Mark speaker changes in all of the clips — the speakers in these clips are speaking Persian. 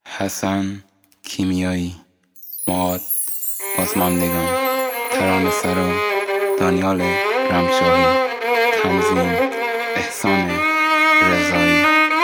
Speaker 1: حسن کیمیایی، مواد بازماندگان، ترانه سرا دانیال رمشاهی، تنظیم احسان رضایی.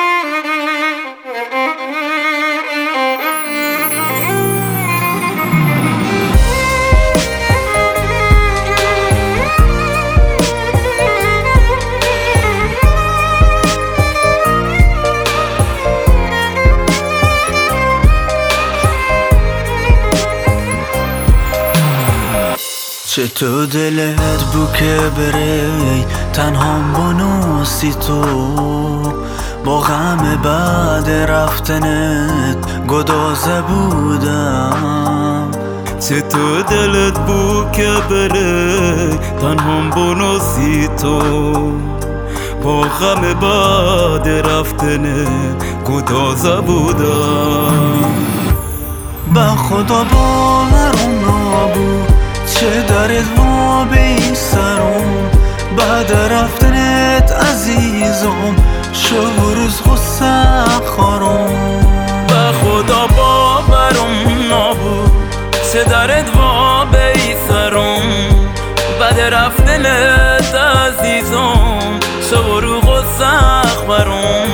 Speaker 2: چه تو دلت بو که بری تنهام بنوسی تو با غم بعد رفتنت گدازه بودم.
Speaker 3: چه تو دلت بو که بری تنهام بنوسی تو با غم بعد رفتنت گدازه بودم.
Speaker 2: به خدا باورم نبود چه درد ما به این سرم بعد رفتنت عزیزم شب روز غصه خارم.
Speaker 3: به خدا باورم نبود چه درد ما به این سرم بعد رفتنت عزیزم شب روز غصه خارم.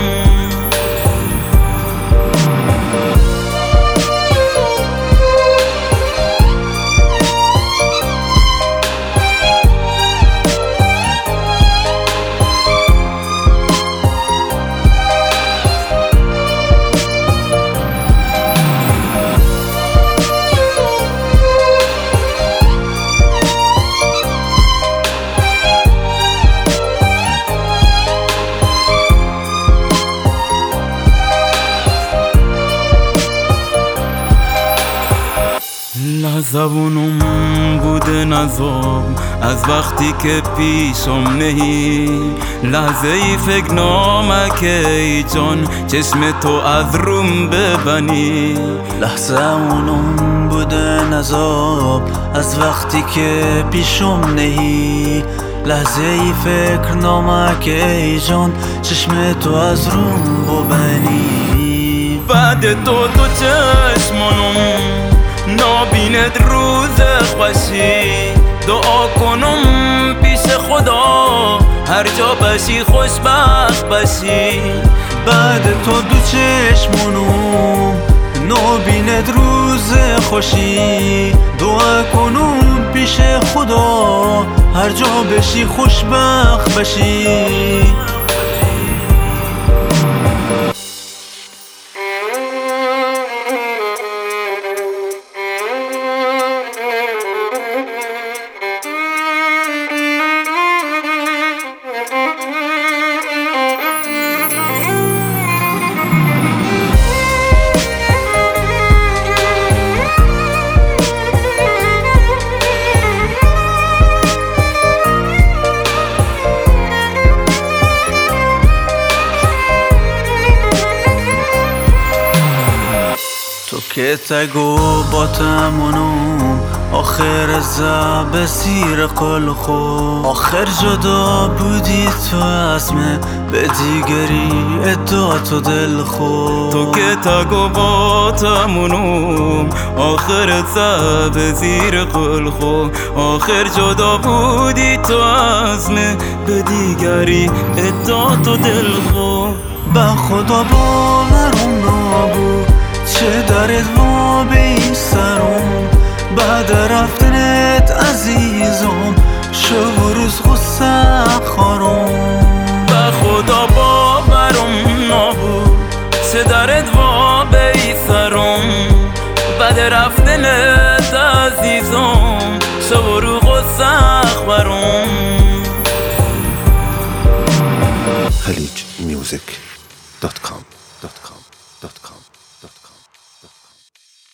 Speaker 3: زبونم بوده نزام از وقتی که پیشم نهی لحظه ای فکر نامکه ای جان چشم تو از روم ببنی.
Speaker 2: لحظه اونم بوده نزاب از وقتی که پیشم نهی لحظه ای فکر نامکه ای جان چشم تو از روم ببنی.
Speaker 3: بعد تو چشمانم نابیند روز خوشی دعا کنم پیش خدا هر جا باشی خوشبخت باشی.
Speaker 2: بعد تو چشمونم نابیند روز خوشی دعا کنم پیش خدا هر جا بشی خوشبخت باشی. که تگو با تمونم آخر زب سیر قلخو آخر جدا بودی تو اسمه به دیگری ادعا تو دل خو.
Speaker 3: تو که تگو با تمونم آخر زب زیر قلخو آخر جدا بودی تو اسمه به دیگری ادعا تو دل خو.
Speaker 2: به خدا باورم نبود چه درد ما به این سرم بعد رفتنت عزیزم شب و روز غصه خارم.
Speaker 3: به خدا باورم نبود چه درد ما به این سرم بعد رفتنت عزیزم شب و روز غصه خارم.
Speaker 4: khalijmusic.com